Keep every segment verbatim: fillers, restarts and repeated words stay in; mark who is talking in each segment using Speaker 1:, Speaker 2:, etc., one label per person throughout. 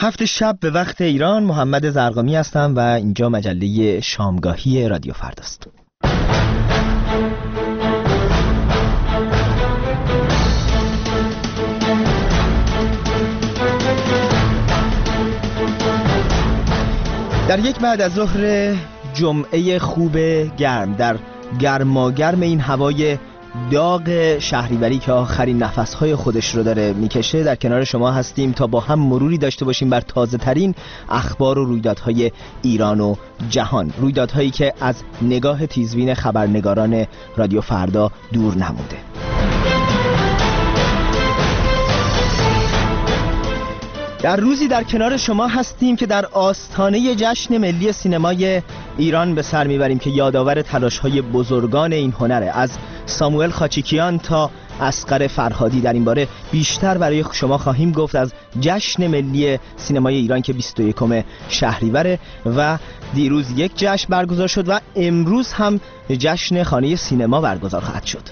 Speaker 1: هفت شب به وقت ایران. محمد زرقامی هستم و اینجا مجله شامگاهی رادیو فرداست. در یک بعد از ظهر جمعه خوب گرم، در گرماگرم این هوای داغ شهریوری که آخرین نفسهای خودش رو داره میکشه، در کنار شما هستیم تا با هم مروری داشته باشیم بر تازه ترین اخبار و رویدادهای ایران و جهان، رویدادهایی که از نگاه تیزبین خبرنگاران رادیو فردا دور نمونده. در روزی در کنار شما هستیم که در آستانه جشن ملی سینمای ایران به سر میبریم که یادآور تلاش‌های بزرگان این هنره. از ساموئل خاچیکیان تا اصغر فرهادی در این باره بیشتر برای شما خواهیم گفت. از جشن ملی سینمای ایران که بیست و یکم شهریور و دیروز یک جشن برگزار شد و امروز هم جشن خانه سینما برگزار خواهد شد.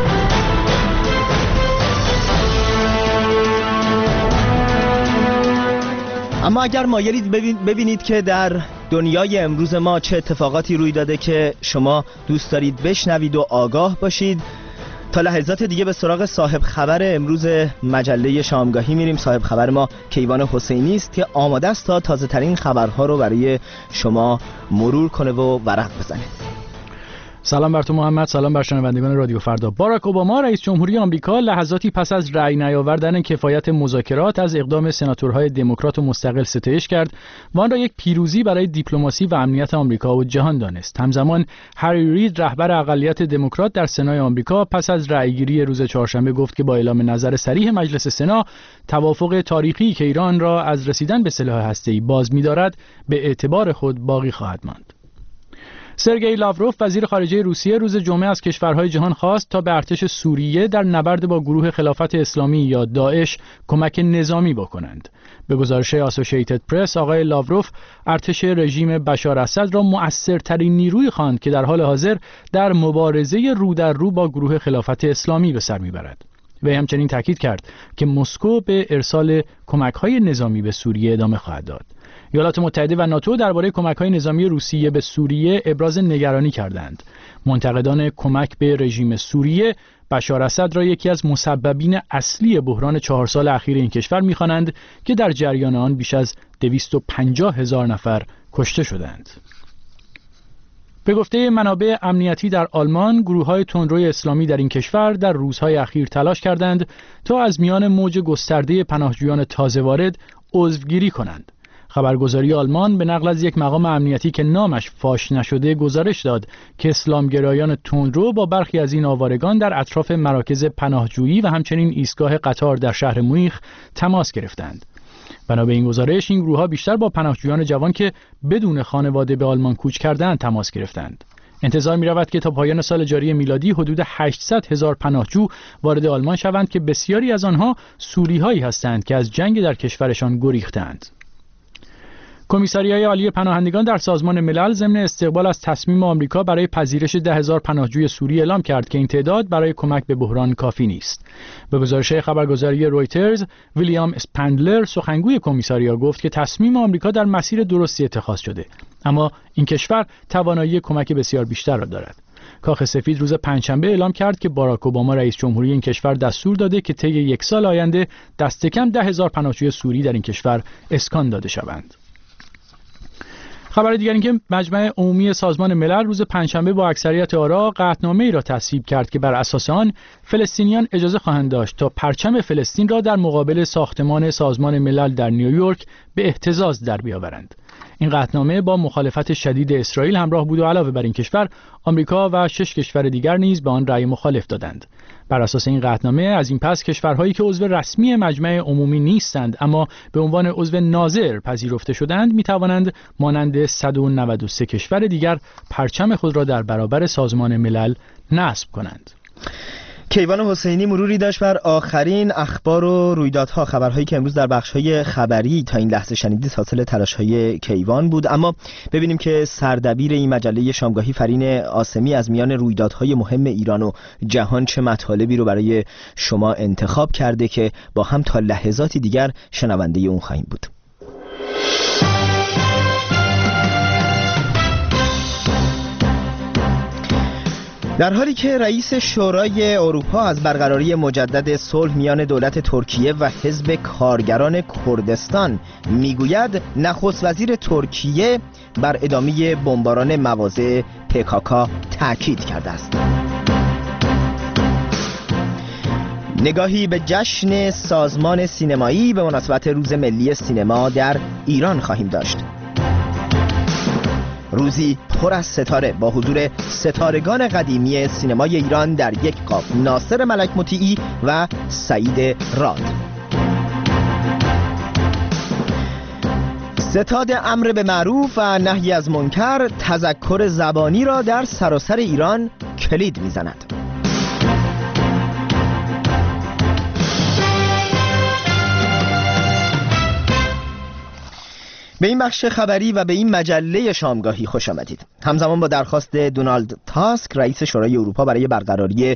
Speaker 1: اما اگر مایلید ببینید که در دنیای امروز ما چه اتفاقاتی روی داده که شما دوست دارید بشنوید و آگاه باشید، تا لحظات دیگه به سراغ صاحب خبر امروز مجله شامگاهی میریم. صاحب خبر ما کیوان حسینی است که آماده است تا تازه ترین خبرها رو برای شما مرور کنه و ورق بزنه.
Speaker 2: سلام بر تو محمد، سلام بر شنوندگان رادیو فردا. باراک اوباما رئیس جمهوری آمریکا لحظاتی پس از رأی نیاوردن کفایت مذاکرات از اقدام سناتورهای دموکرات و مستقل ستایش کرد و آن را یک پیروزی برای دیپلماسی و امنیت آمریکا و جهان دانست. همزمان هری رید رهبر اقلیت دموکرات در سنای آمریکا پس از رأیگیری روز چهارشنبه گفت که با اعلام نظر صریح مجلس سنا توافق تاریخی که ایران را از رسیدن به سلاح هسته‌ای باز می‌دارد به اعتبار خود باقی خواهد ماند. سرگئی لاوروف وزیر خارجه روسیه روز جمعه از کشورهای جهان خواست تا به ارتش سوریه در نبرد با گروه خلافت اسلامی یا داعش کمک نظامی بکنند. به گزارش آسوشییتد پرس، آقای لاوروف ارتش رژیم بشار اسد را مؤثرترین نیروی خواند که در حال حاضر در مبارزه رو در رو با گروه خلافت اسلامی به سر میبرد. و همچنین تاکید کرد که مسکو به ارسال کمک‌های نظامی به سوریه ادامه خواهد داد. ایالات متحده و ناتو درباره کمک‌های نظامی روسیه به سوریه ابراز نگرانی کردند. منتقدان کمک به رژیم سوریه بشار اسد را یکی از مسببین اصلی بحران چهار سال اخیر این کشور می‌خوانند که در جریان آن بیش از دویست و پنجاه هزار نفر کشته شدند. به گفته منابع امنیتی در آلمان، گروه‌های تندروی اسلامی در این کشور در روزهای اخیر تلاش کردند تا از میان موج گسترده پناهجویان تازه وارد عضوگیری کنند. خبرگزاری آلمان به نقل از یک مقام امنیتی که نامش فاش نشده گزارش داد که اسلامگرایان تندرو با برخی از این آوارگان در اطراف مراکز پناهجویی و همچنین ایستگاه قطار در شهر مونیخ تماس گرفتند. بنا به این گزارش، این گروه‌ها بیشتر با پناهجویان جوان که بدون خانواده به آلمان کوچ کردند تماس گرفتند. انتظار می‌رود که تا پایان سال جاری میلادی حدود هشتصد هزار پناهجو وارد آلمان شوند که بسیاری از آنها سوری‌هایی هستند که از جنگ در کشورشان گریختند. کمیساریای عالی پناهندگان در سازمان ملل ضمن استقبال از تصمیم آمریکا برای پذیرش ده هزار پناهجوی سوری اعلام کرد که این تعداد برای کمک به بحران کافی نیست. به گزارش خبرگزاری رویترز، ویلیام اسپندلر سخنگوی کمیساریا گفت که تصمیم آمریکا در مسیر درستی اتخاذ شده، اما این کشور توانایی کمک بسیار بیشتر را دارد. کاخ سفید روز پنجشنبه اعلام کرد که باراک اوباما رئیس جمهوری این کشور دستور داده که طی یک سال آینده دست کم ده هزار پناهجوی سوری در این کشور اسکان داده شوند. خبر دیگر این که مجمع عمومی سازمان ملل روز پنجشنبه با اکثریت آرا قطعنامه‌ای را تصویب کرد که بر اساس آن فلسطینیان اجازه خواهند داشت تا پرچم فلسطین را در مقابل ساختمان سازمان ملل در نیویورک به اهتزاز در بیاورند. این قطعنامه با مخالفت شدید اسرائیل همراه بود و علاوه بر این کشور، آمریکا و شش کشور دیگر نیز به آن رأی مخالف دادند. بر اساس این قطعنامه از این پس کشورهایی که عضو رسمی مجمع عمومی نیستند اما به عنوان عضو ناظر پذیرفته شدند می توانند مانند صد و نود و سه کشور دیگر پرچم خود را در برابر سازمان ملل نصب کنند.
Speaker 1: کیوان حسینی مروری داشت بر آخرین اخبار و رویدادها، خبرهایی که امروز در بخش‌های خبری تا این لحظه شنیدید حاصل تلاش‌های کیوان بود. اما ببینیم که سردبیر این مجله شامگاهی فرین عاصمی از میان رویدادهای مهم ایران و جهان چه مطالبی رو برای شما انتخاب کرده که با هم تا لحظاتی دیگر شنونده اون خواهیم بود. در حالی که رئیس شورای اروپا از برقراری مجدد صلح میان دولت ترکیه و حزب کارگران کردستان میگوید، نخست وزیر ترکیه بر ادامه بمباران مواضع پی کی کی تاکید کرده است. نگاهی به جشن سازمان سینمایی به مناسبت روز ملی سینما در ایران خواهیم داشت. روزی پر از ستاره با حضور ستارگان قدیمی سینمای ایران در یک قاب، ناصر ملک مطیعی و سعید راد. ستاد امر به معروف و نهی از منکر تذکر زبانی را در سراسر ایران کلید می‌زند. به این بخش خبری و به این مجله شامگاهی خوش آمدید. همزمان با درخواست دونالد تاسک رئیس شورای اروپا برای برقراری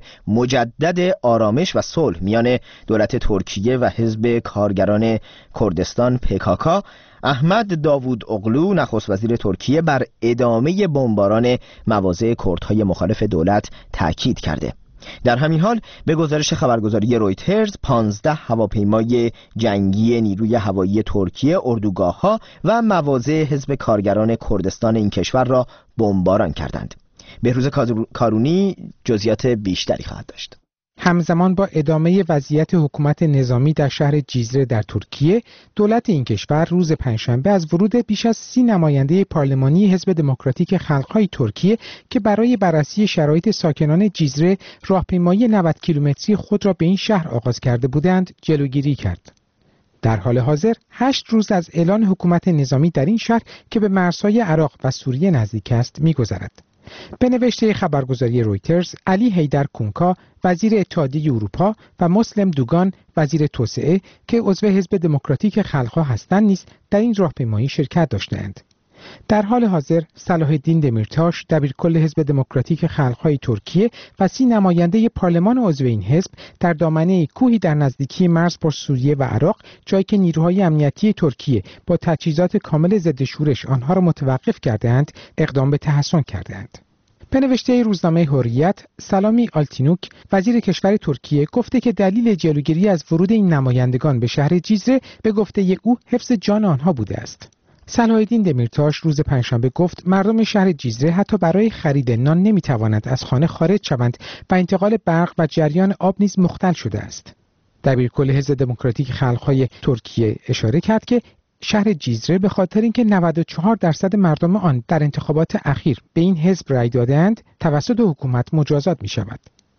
Speaker 1: مجدد آرامش و صلح میان دولت ترکیه و حزب کارگران کردستان پی کی کی، احمد داوود اغلو نخست وزیر ترکیه بر ادامه بمباران مواضع کردهای مخالف دولت تاکید کرده. در همین حال به گزارش خبرگزاری رویترز، پانزده هواپیمای جنگی نیروی هوایی ترکیه اردوگاه‌ها و مواضع حزب کارگران کردستان این کشور را بمباران کردند. بهروز کارونی جزئیات بیشتری خواهد داشت.
Speaker 3: همزمان با ادامه وضعیت حکومت نظامی در شهر جیزره در ترکیه، دولت این کشور روز پنجشنبه از ورود بیش از سی نماینده پارلمانی حزب دموکراتیک خلق‌های ترکیه که برای بررسی شرایط ساکنان جیزره راهپیمایی نود کیلومتری خود را به این شهر آغاز کرده بودند، جلوگیری کرد. در حال حاضر هشت روز از اعلان حکومت نظامی در این شهر که به مرزهای عراق و سوریه نزدیک است می‌گذرد. به نوشته خبرگزاری رویترز، علی حیدر کونکا وزیر اتحادیه اروپا و مسلم دوگان وزیر توسعه که عضو حزب دموکراتیک خلق‌ها هستند نیز در این راهپیمایی شرکت داشتند. در حال حاضر صلاح الدین دمیرتاش دبیرکل حزب دموکراتیک خلق‌های ترکیه و سی نماینده پارلمان عضو این حزب در دامنه کوهی در نزدیکی مرز با سوریه و عراق، جایی که نیروهای امنیتی ترکیه با تجهیزات کامل ضد شورش آنها را متوقف کرده‌اند، اقدام به تحصن کرده‌اند. به نوشته روزنامه حریت، سلامی آلتینوک وزیر کشور ترکیه گفته که دلیل جلوگیری از ورود این نمایندگان به شهر جیزره به گفته او حفظ جان آنها بوده است. صلاح الدین دمیرتاش روز پنجشنبه گفت مردم شهر جیزره حتی برای خرید نان نمیتوانند از خانه خارج شوند و انتقال برق و جریان آب نیز مختل شده است. دبیرکل حزب دموکراتیک خلق‌های ترکیه اشاره کرد که شهر جیزره به خاطر اینکه نود و چهار درصد مردم آن در انتخابات اخیر به این حزب رأی دادند، توسط حکومت مجازات می شود.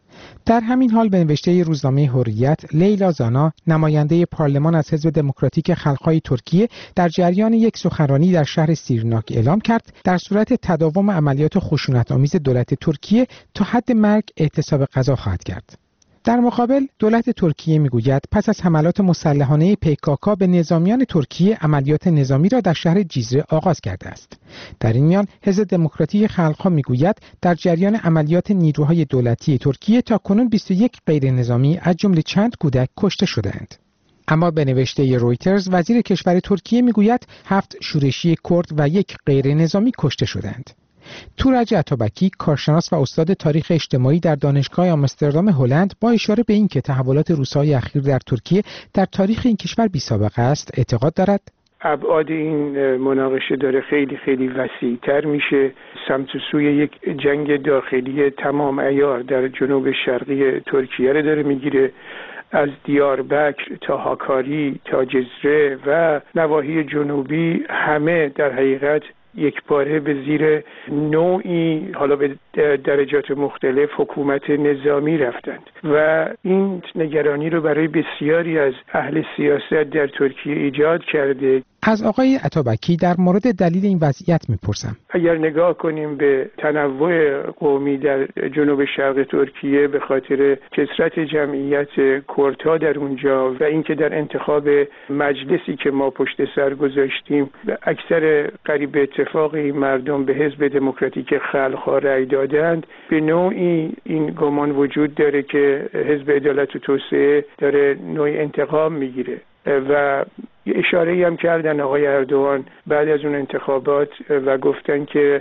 Speaker 3: در همین حال به نوشته روزنامه حریت، لیلا زانا نماینده پارلمان از حزب دموکراتیک خلق‌های ترکیه در جریان یک سخنرانی در شهر سیرناک اعلام کرد در صورت تداوم عملیات خشونت‌آمیز دولت ترکیه تا حد مرگ اعتصاب غذا خواهد کرد. در مقابل دولت ترکیه میگوید پس از حملات مسلحانه پی کی کی به نظامیان ترکیه عملیات نظامی را در شهر جیزره آغاز کرده است. در این میان حزب دموکراتیک خلق‌ها میگوید در جریان عملیات نیروهای دولتی ترکیه تاکنون بیست و یک غیر نظامی از جمله چند کودک کشته شدند. اما به نوشته رویترز وزیر کشور ترکیه میگوید هفت شورشی کرد و یک غیر نظامی کشته شدند. تورج اتابکی کارشناس و استاد تاریخ اجتماعی در دانشگاه آمستردام هلند با اشاره به اینکه تحولات روزهای اخیر در ترکیه در تاریخ این کشور بی‌سابقه است اعتقاد دارد
Speaker 4: ابعاد این مناقشه داره خیلی خیلی وسیع‌تر میشه، سمت و سوی یک جنگ داخلی تمام عیار در جنوب شرقی ترکیه رو داره میگیره، از دیاربکر تا هاکاری تا جزره و نواحی جنوبی همه در حقیقت یک باره به زیر نوعی حالا به درجات مختلف حکومت نظامی رفتند و این نگرانی رو برای بسیاری از اهل سیاست در ترکیه ایجاد کرده.
Speaker 3: از آقای اتابکی در مورد دلیل این وضعیت میپرسم.
Speaker 4: اگر نگاه کنیم به تنوع قومی در جنوب شرق ترکیه به خاطر کثرت جمعیت کردها در اونجا و اینکه در انتخاب مجلسی که ما پشت سر گذاشتیم اکثر قریب اتفاقی مردم به حزب دموکراتیک خلق‌ها رأی دادند، به نوعی این گمان وجود داره که حزب عدالت و توسعه داره نوعی انتقام میگیره و اشاره‌ای هم کردن آقای اردوغان بعد از اون انتخابات و گفتن که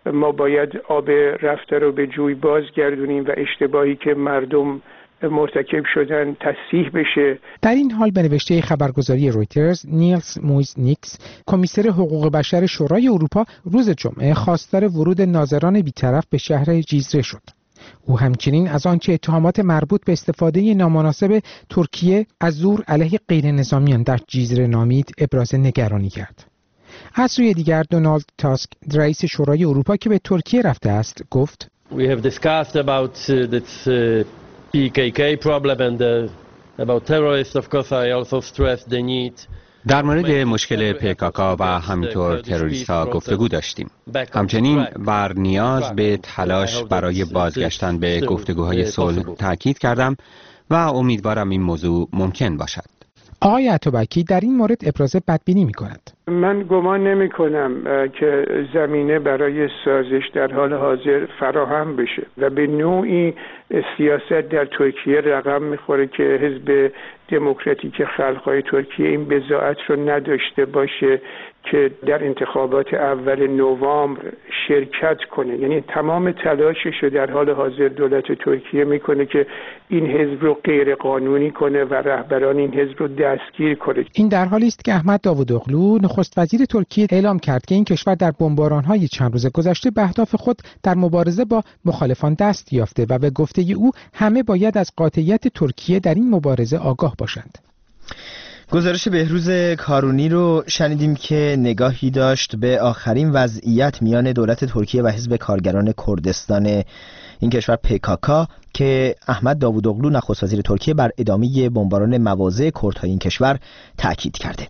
Speaker 4: ما باید آب رفته رو به جوی بازگردونیم و اشتباهی که مردم مرتکب شدن تصحیح بشه.
Speaker 3: در این حال به نوشته خبرگزاری رویترز، نیلز مویزنیکس، کمیسر حقوق بشر شورای اروپا، روز جمعه خواستار ورود ناظران بی‌طرف به شهر جیزره شد. او همچنین از آنچه اتهامات مربوط به استفاده نامناسب ترکیه از زور علیه غیر نظامیان در جیزره نامید ابراز نگرانی کرد. از سوی دیگر دونالد تاسک، رئیس شورای اروپا که به ترکیه رفته است، گفت
Speaker 5: We have discussed about uh, this uh, پی کی کی problem and uh, about terrorists. Of course, I also stressed the need.
Speaker 6: در مورد مشکل پیکاکا و همینطور تروریست ها گفتگو داشتیم. همچنین بر نیاز به تلاش برای بازگشتن به گفتگوهای صلح تاکید کردم و امیدوارم این موضوع ممکن باشد.
Speaker 3: آقای اتابکی در این مورد ابراز بدبینی می کند.
Speaker 4: من گمان نمی کنم که زمینه برای سازش در حال حاضر فراهم بشه و به نوعی سیاست در ترکیه رقم میخوره که حزب دموکراتیک خلق‌های ترکیه این بضاعت رو نداشته باشه که در انتخابات اول نوامبر شرکت کنه. یعنی تمام تلاشش رو در حال حاضر دولت ترکیه میکنه که این حزب رو غیر قانونی کنه و رهبران این حزب رو دستگیر کنه.
Speaker 3: این در حالی است که احمد داوودوغلو نخست وزیر ترکیه اعلام کرد که این کشور در بمباران‌های چند روز گذشته به اهداف خود در مبارزه با مخالفان دست یافته و به گفته او همه باید از قاطعیت ترکیه در این مبارزه آگاه باشند.
Speaker 1: گزارش بهروز کارونی رو شنیدیم که نگاهی داشت به آخرین وضعیت میان دولت ترکیه و حزب کارگران کردستان این کشور پیکاکا که احمد داوودوغلو نخست وزیر ترکیه بر ادامه بمباران مواضع کردهای این کشور تاکید کرده.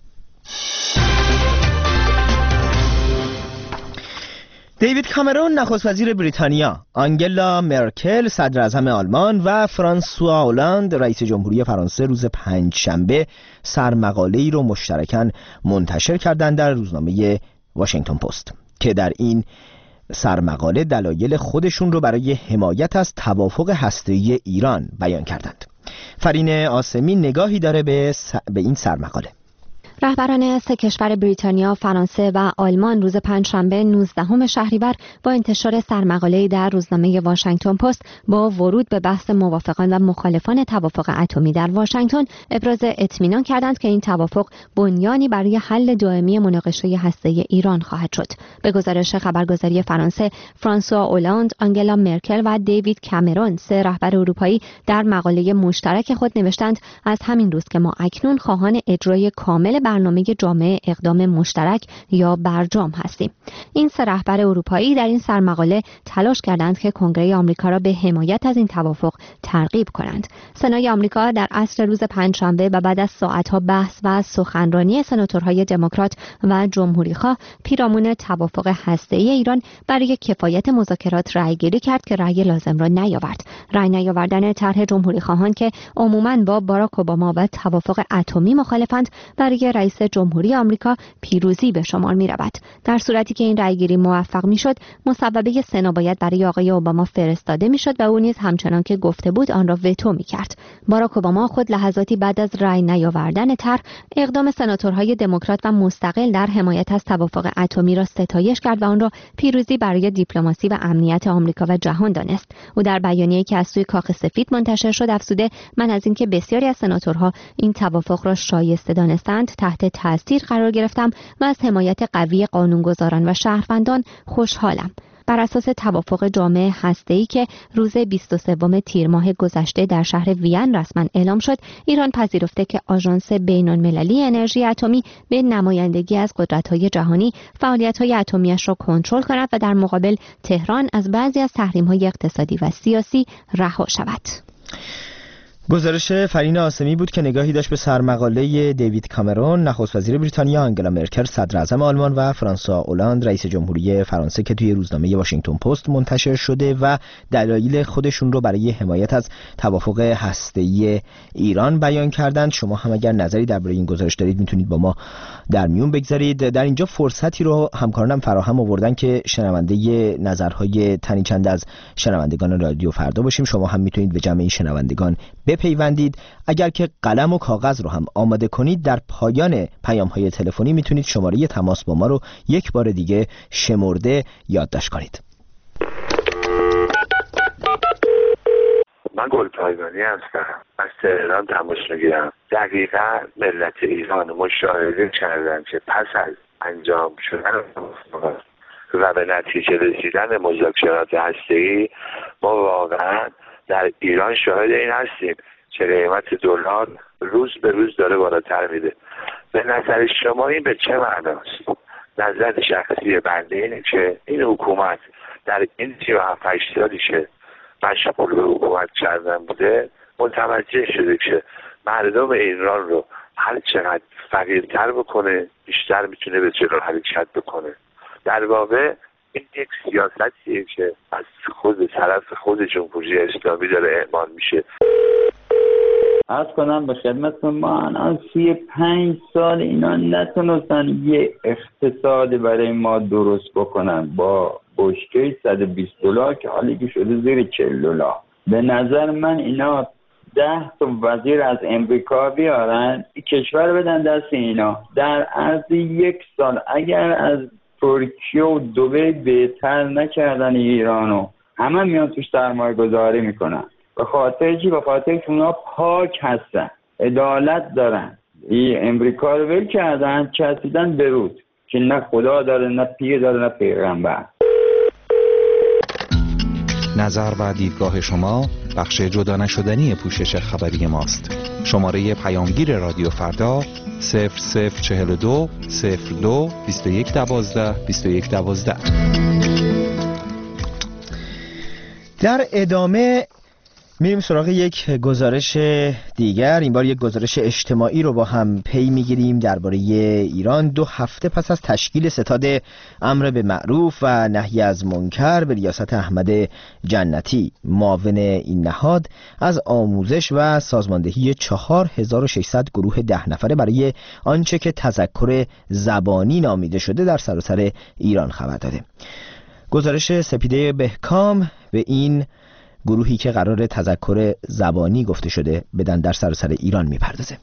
Speaker 1: دیوید کامرون نخست وزیر بریتانیا، آنگلا مرکل صدر اعظم آلمان و فرانسوا اولاند رئیس جمهوری فرانسه روز پنجشنبه سرمقاله‌ای رو مشترکاً منتشر کردند در روزنامه واشنگتن پست که در این سرمقاله دلایل خودشون رو برای حمایت از توافق هسته‌ای ایران بیان کردند. فرین آسمی نگاهی داره به, س... به این سرمقاله.
Speaker 7: رهبران سه کشور بریتانیا، فرانسه و آلمان روز پنجشنبه نوزدهم شهریور با انتشار سرمقاله‌ای در روزنامه واشنگتن پست با ورود به بحث موافقان و مخالفان توافق اتمی در واشنگتن ابراز اطمینان کردند که این توافق بنیانی برای حل دائمی مناقشه هسته‌ای ایران خواهد شد. به گزارش خبرگزاری فرانسه، فرانسوا اولاند، آنگلا مرکل و دیوید کامرون سه رهبر اروپایی در مقاله مشترک خود نوشتند از همین روز که ما اکنون خواهان اجرای کامل برنامه جامع اقدام مشترک یا برجام هستیم. این سه رهبر اروپایی در این سرمقاله تلاش کردند که کنگره آمریکا را به حمایت از این توافق ترغیب کنند. سنای آمریکا در عصر روز پنجشنبه و بعد از ساعت‌ها بحث و سخنرانی سناتورهای دموکرات و جمهوری‌خواه پیرامون توافق هسته‌ای ایران برای کفایت مذاکرات رأی‌گیری کرد که رأی لازم را نیاورد. رأی نیاوردن طرح جمهوری‌خواهان که عموماً با باراک اوباما و توافق اتمی مخالفند برای رئیس جمهوری آمریکا پیروزی به شمار می رود. در صورتی که این رأیگیری موفق می شد، مصوبه سنا باید برای آقای اوباما فرستاده می شد و او نیز همچنان که گفته بود آن را وتو می کرد. باراک اوباما خود لحظاتی بعد از رأی نیاوردن طرح اقدام سناتورهای دموکرات و مستقل در حمایت از توافق اتمی را ستایش کرد و آن را پیروزی برای دیپلماسی و امنیت آمریکا و جهان دانست. او در بیانیه‌ای که از سوی کاخ سفید منتشر شد افزوده من از اینکه بسیاری از سناتورها این توافق را شایسته دانستند تحت تاثیر قرار گرفتم و از حمایت قوی قانونگذاران و شهروندان خوشحالم. بر اساس توافق جامع هسته‌ای که روز بیست و سوم تیر ماه گذشته در شهر وین رسما اعلام شد، ایران پذیرفته که آژانس بین‌المللی انرژی اتمی به نمایندگی از قدرت‌های جهانی فعالیت‌های اتمی‌اش را کنترل کند و در مقابل تهران از بعضی از تحریم‌های اقتصادی و سیاسی رها شود.
Speaker 1: گزارش فرین آسمی بود که نگاهی داشت به سرمقاله دیوید کامرون نخست وزیر بریتانیا، آنگلا مرکل صدر اعظم آلمان و فرانسوا اولاند رئیس جمهوری فرانسه که توی روزنامه واشنگتن پست منتشر شده و دلایل خودشون رو برای حمایت از توافق هسته‌ای ایران بیان کردند. شما هم اگر نظری درباره این گزارش دارید میتونید با ما در میون بگذارید. در اینجا فرصتی رو همکارانم فراهم آوردن که شنونده نظرهای تنی چند از شنوندگان رادیو فردا باشیم. شما هم میتونید به جمع این شنوندگان بپیوندید. اگر که قلم و کاغذ رو هم آماده کنید، در پایان پیام‌های تلفنی میتونید شماره تماس با ما رو یک بار دیگه شمرده یادداشت کنید.
Speaker 8: من گلپایگانی هستم، از تهران تماس میگیرم. دقیقا ملت ایران مشاهده کردن که پس از انجام شدن و به نتیجه رسیدن مذاکرات هسته‌ای ما واقعا در ایران شاهد این هستیم که قیمت دلار روز به روز داره بالاتر میره. به نظر شما این به چه معناست؟ نظر شخصی بنده اینه که این حکومت در این سی و هفت سالی که مشغول به حکومت کردن بوده متوجه شده که مردم ایران رو هر چقدر فقیرتر بکنه بیشتر میتونه به جلو حرکت بکنه. در واقع این یک سیاستیه که از خود طرف خود جمهوری اسلامی داره اعمال میشه.
Speaker 9: عرض کنم به خدمتتون ما الان سی و پنج سال اینا نتونستن یه اقتصادی برای ما درست بکنن با بشکه صد و بیست دلار که حالی که شده زیر چهل دلار. به نظر من اینا ده تا وزیر از امریکا بیارن کشور بدن دست اینا در عرض یک سال. اگر از ترکیه و دبی بهتر نکردن ایرانو، همه میان توش سرمایه گذاری میکنن. به خاطر چی؟ به خاطر که اونا پاک هستن، عدالت دارن. این امریکا رو ول کردن، چسبیدن به رود که نه خدا داره، نه پیر داره، نه پیغمبر.
Speaker 10: نظر و دیدگاه شما بخش جدا نشدنی پوشش خبری ماست. شماره پیامگیر رادیو فردا صفر صفر چهل و دو صفر دو بیست و یک دوازده بیست و یک دوازده.
Speaker 1: در ادامه میریم سراغ یک گزارش دیگر. این بار یک گزارش اجتماعی رو با هم پی میگیریم درباره ایران. دو هفته پس از تشکیل ستاد امر به معروف و نهی از منکر به ریاست احمد جنتی، معاون این نهاد از آموزش و سازماندهی چهار هزار و ششصد گروه ده نفره برای آنچه که تذکر زبانی نامیده شده در سراسر ایران خبر داده. گزارش سپیده بهکام به این گروهی که قرار تذکر زبانی گفته شده بدن در سراسر ایران میپردازه.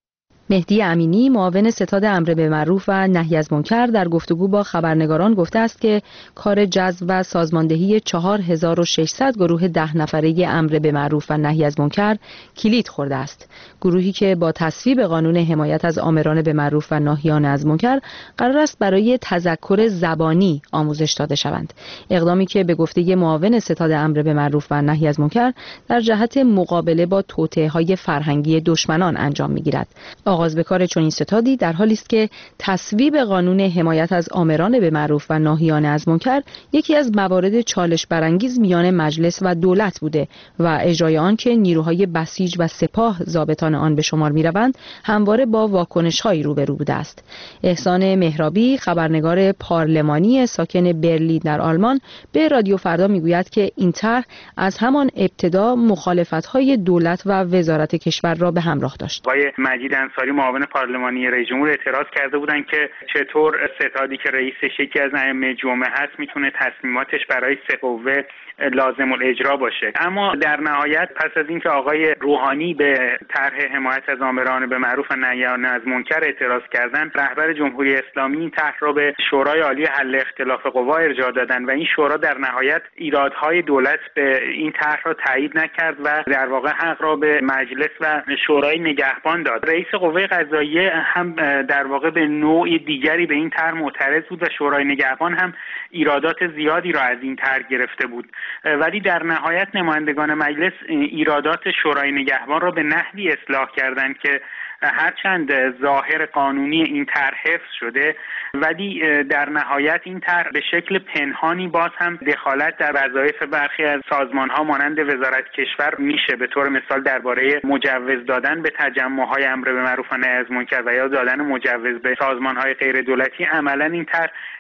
Speaker 11: مهدی امینی، معاون ستاد امر به معروف و نهی از منکر، در گفتگو با خبرنگاران گفته است که کار جذب و سازماندهی چهار هزار و ششصد گروه ده نفره امر به معروف و نهی از منکر کلید خورده است. گروهی که با تصویب قانون حمایت از آمران به معروف و ناهیان از منکر قرار است برای تذکر زبانی آموزش داده شوند. اقدامی که به گفته معاون ستاد امر به معروف و نهی از منکر در جهت مقابله با توطئه‌های فرهنگی دشمنان انجام می‌گیرد. آغاز به کار چنین ستادی در حالی است که تصویب قانون حمایت از آمران به معروف و ناهیان از منکر یکی از موارد چالش برانگیز میان مجلس و دولت بوده و اجرای آن که نیروهای بسیج و سپاه ضابطان آن به شمار میروند همواره با واکنش‌هایی روبرو بوده است. احسان مهرابی، خبرنگار پارلمانی ساکن برلین در آلمان، به رادیو فردا میگوید که این طرح از همان ابتدا مخالفت‌های دولت و وزارت کشور را به همراه داشت.
Speaker 12: آقای مجید انصاری، معاون پارلمانی رئیس جمهور، اعتراض کرده بودند که چطور ستادی که رئیسش یکی از ائمه جمعه هست میتونه تصمیماتش برای سه قوه لازم الاجرا باشه. اما در نهایت پس از اینکه آقای روحانی به طرح حمایت از آمران به معروف و نهیان از منکر اعتراض کردند، رهبر جمهوری اسلامی این طرح را به شورای عالی حل اختلاف قوا ارجاع دادند و این شورا در نهایت ایرادهای دولت به این طرح را تایید نکرد و در واقع حق را به مجلس و شورای نگهبان داد. رئیس قوه قضاییه هم در واقع به نوع دیگری به این طرح معترض بود و شورای نگهبان هم ایرادات زیادی را از این طرح گرفته بود، ولی در نهایت نمایندگان مجلس ایرادات شورای نگهبان را به نحوی اصلاح کردند که هرچند ظاهر قانونی این طرح حفظ شده ولی در نهایت این طرح به شکل پنهانی باز هم دخالت در وظایف برخی از سازمان‌ها مانند وزارت کشور میشه. به طور مثال درباره مجوز دادن به تجمع‌های امر به معروف و نهی از منکر و یا دادن مجوز به سازمان‌های غیر دولتی عملاً این طرح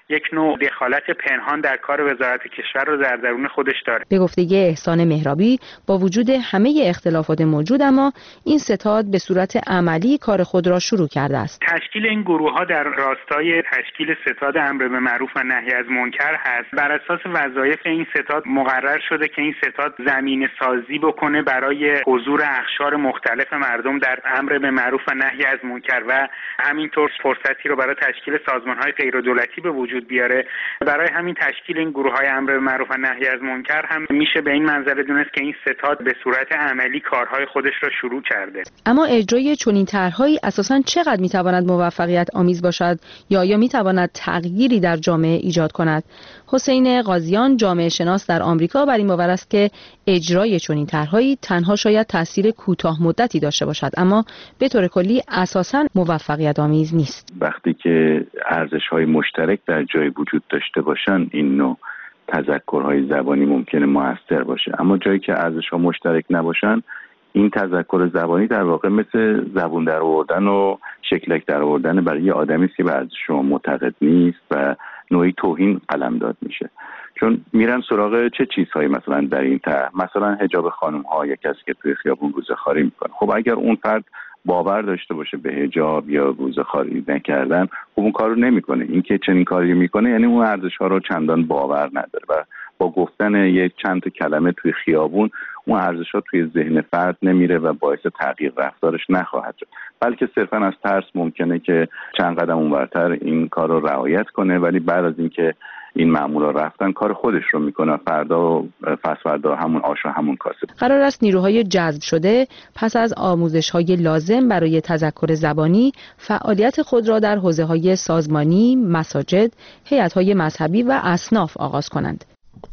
Speaker 12: یک نوع دخالت پنهان در کار وزارت کشور رو در درون خودش داره.
Speaker 11: به گفته احسان مهرابی، با وجود همه اختلافات موجود، اما این ستاد به صورت عملی کار خود را شروع کرده است.
Speaker 12: تشکیل این گروه‌ها در راستای تشکیل ستاد امر به معروف و نهی از منکر هست. بر اساس وظایف این ستاد مقرر شده که این ستاد زمینه سازی بکنه برای حضور اقشار مختلف مردم در امر به معروف و نهی از منکر و همینطور فرصتی رو برای تشکیل سازمان‌های غیردولتی به وجود بیاره. برای همین تشکیل این گروه‌های امر به معروف و نهی از منکر هم میشه به این منظره دونست که این ستاد به صورت عملی کارهای خودش را شروع کرده.
Speaker 11: اما اجرای چنین طرح‌هایی اساساً چقدر میتواند موفقیت آمیز باشد یا یا میتواند تغییری در جامعه ایجاد کند؟ حسین قاضیان، جامعه شناس در آمریکا، بر این باور است که اجرای چنین طرح‌هایی تنها شاید تاثیر کوتاه مدتی داشته باشد، اما به طور کلی اساساً موفقیت آمیز نیست.
Speaker 13: وقتی که ارزش‌های مشترک در جای وجود داشته باشن، این نوع تذکرهای زبانی ممکنه موثر باشه، اما جایی که ارزش‌ها مشترک نباشن، این تذکر زبانی در واقع مثل زبون در آوردن و شکلک در آوردن برای یه آدمی که به ارزش شما معتقد نیست و نوعی توهین قلمداد میشه. چون میرن سراغ چه چیزهایی مثلا در این طرح، مثلا حجاب خانم‌ها یا کسی که توی خیابون روزخواری میکنه. خب اگر اون فرد باور داشته باشه به حجاب یا روزخواری نکردن، خب اون کارو نمیکنه. این که چنین کاری میکنه یعنی اون ارزش‌ها رو چندان باور نداره و با گفتن یک چند تا کلمه توی خیابون اون ارزش‌ها توی ذهن فرد نمیره و باعث تغییر رفتارش نخواهد شد، بلکه صرفاً از ترس ممکنه که چند قدم اونورتر این کار رو رعایت کنه، ولی بعد از اینکه این مامورا رفتن کار خودش رو میکنه، فردا و پس فردا همون آش و همون کاسه.
Speaker 11: قرار است نیروهای جذب شده پس از آموزش‌های لازم برای تذکر زبانی فعالیت خود را در حوزه‌های سازمانی، مساجد، هیئت‌های مذهبی و اصناف آغاز کنند.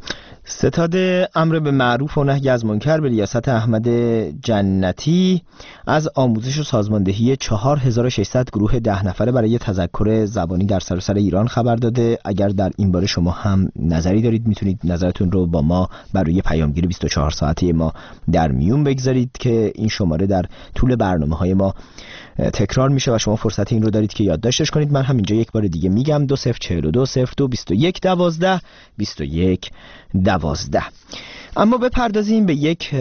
Speaker 1: ستاد امر به معروف و نهی از منکر به ریاست احمد جنتی از آموزش و سازماندهی چهار هزار و ششصد گروه ده نفره برای تذکر زبانی در سراسر ایران خبر داده. اگر در این باره شما هم نظری دارید میتونید نظرتون رو با ما بر روی پیامگیر بیست و چهار ساعته ما در میون بگذارید که این شماره در طول برنامه‌های ما تکرار میشه و شما فرصت این رو دارید که یادداشتش کنید. من همینجا یک بار دیگه میگم دو صفر چهل و دو صفر دو بیست و یک دوازده بیست و یک دوازده. اما بپردازیم به یک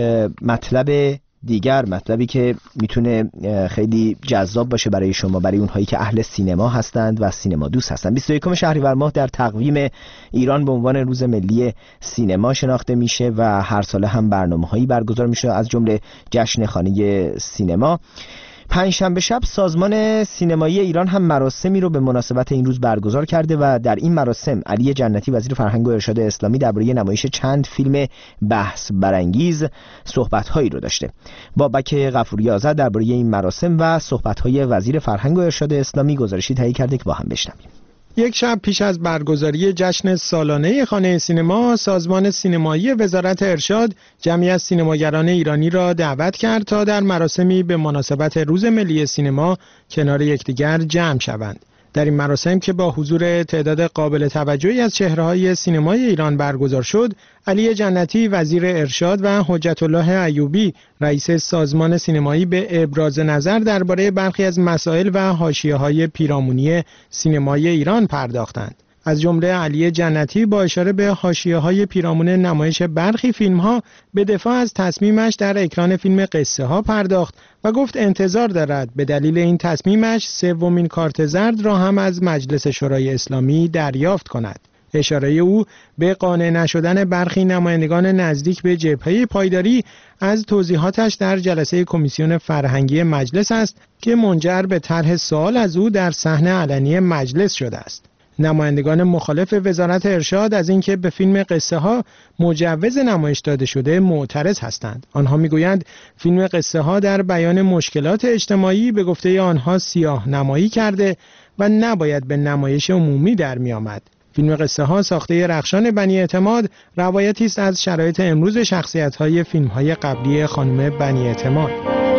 Speaker 1: مطلب دیگر، مطلبی که میتونه خیلی جذاب باشه برای شما، برای اونهایی که اهل سینما هستند و سینما دوست هستند. بیست و یکم شهریور ماه در تقویم ایران به عنوان روز ملی سینما شناخته میشه و هر ساله هم برنامه‌هایی برگزار میشه، از جمله جشن خانه سینما. پنجشنبه شب سازمان سینمایی ایران هم مراسمی رو به مناسبت این روز برگزار کرده و در این مراسم علی جنتی وزیر فرهنگ و ارشاد اسلامی درباره نمایش چند فیلم بحث برانگیز صحبت‌هایی رو داشته. بابک غفوری آزاد درباره این مراسم و صحبت‌های وزیر فرهنگ و ارشاد اسلامی گزارشی تهیه کرده که با هم بشنویم.
Speaker 3: یک شب پیش از برگزاری جشن سالانه خانه سینما، سازمان سینمایی وزارت ارشاد جمعی از سینماگران ایرانی را دعوت کرد تا در مراسمی به مناسبت روز ملی سینما کنار یکدیگر جمع شوند. در این مراسم که با حضور تعداد قابل توجهی از چهره‌های سینمای ایران برگزار شد، علی جنتی وزیر ارشاد و حجت الله ایوبی رئیس سازمان سینمایی به ابراز نظر درباره برخی از مسائل و حاشیه‌های پیرامونی سینمای ایران پرداختند. از جمله علی جنتی با اشاره به حاشیه‌های پیرامون نمایش برخی فیلم‌ها به دفاع از تصمیمش در اکران فیلم قصه ها پرداخت و گفت انتظار دارد به دلیل این تصمیمش سومین کارت زرد را هم از مجلس شورای اسلامی دریافت کند. اشاره او به قانع نشدن برخی نمایندگان نزدیک به جبهه پایداری از توضیحاتش در جلسه کمیسیون فرهنگی مجلس است که منجر به طرح سوال از او در صحنه علنی مجلس شده است. نمایندگان مخالف وزارت ارشاد از اینکه به فیلم قصه ها مجوز نمایش داده شده معترض هستند. آنها میگویند فیلم قصه ها در بیان مشکلات اجتماعی به گفته آنها سیاه نمایی کرده و نباید به نمایش عمومی در می آمد. فیلم قصه ها ساخته رخشان بنی اعتماد روایتی است از شرایط امروز شخصیت های فیلم های قبلی خانم بنی اعتماد.